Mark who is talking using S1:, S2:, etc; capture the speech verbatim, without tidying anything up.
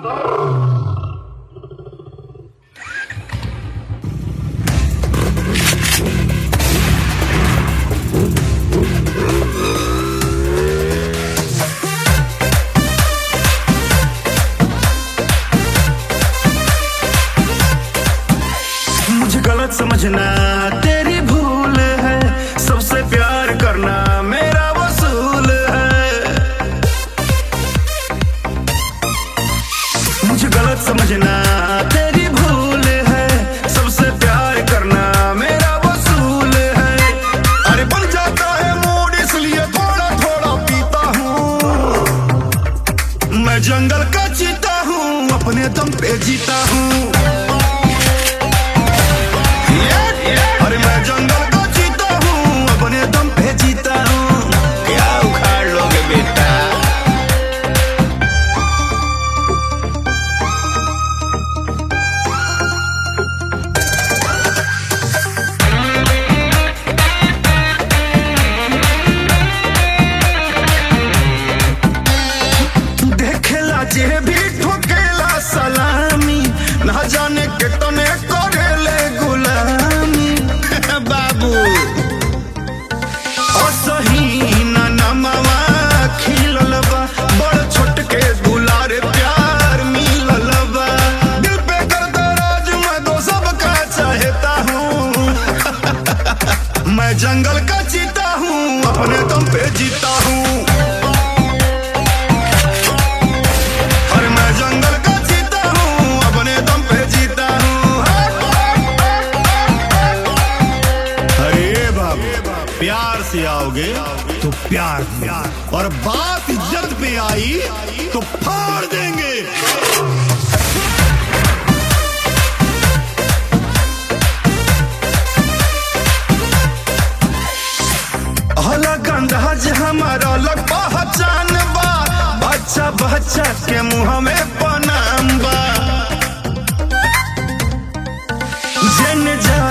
S1: मुझे गलत समझना तेरी भूल है, सबसे प्यार करना मेरा वसूल है। मुझे गलत समझना तेरी भूल है, सबसे प्यार करना मेरा वसूल है। अरे बन जाता है मूड इसलिए थोड़ा थोड़ा पीता हूँ। मैं जंगल का चीता हूँ, अपने दम पे जीता हूँ। अरे मैं जंगल का चीता हूँ, अपने दम पे जीता हूँ। क्या उखाड़ लोगे बेटा? देखेला जे भी ठोकेला सलामी, ना जाने कितने करेले गुलामी। बाबू असही ना नमवा खिलल बा, बड़ छोट के दुलारे प्यार मिलल बा। दिल पे कर दराज मैं तो सबका चाहता हूँ। मैं जंगल का चीता हूँ, अपने दम पे जीता हूँ। प्यार से आओगे तो प्यार प्यार, और बात इज्जत पे आई तो फाड़ देंगे। अलग अंदाज हमारा अलग पहचान बा, बच्चा बच्चा के मुंह में पनाम बा। जन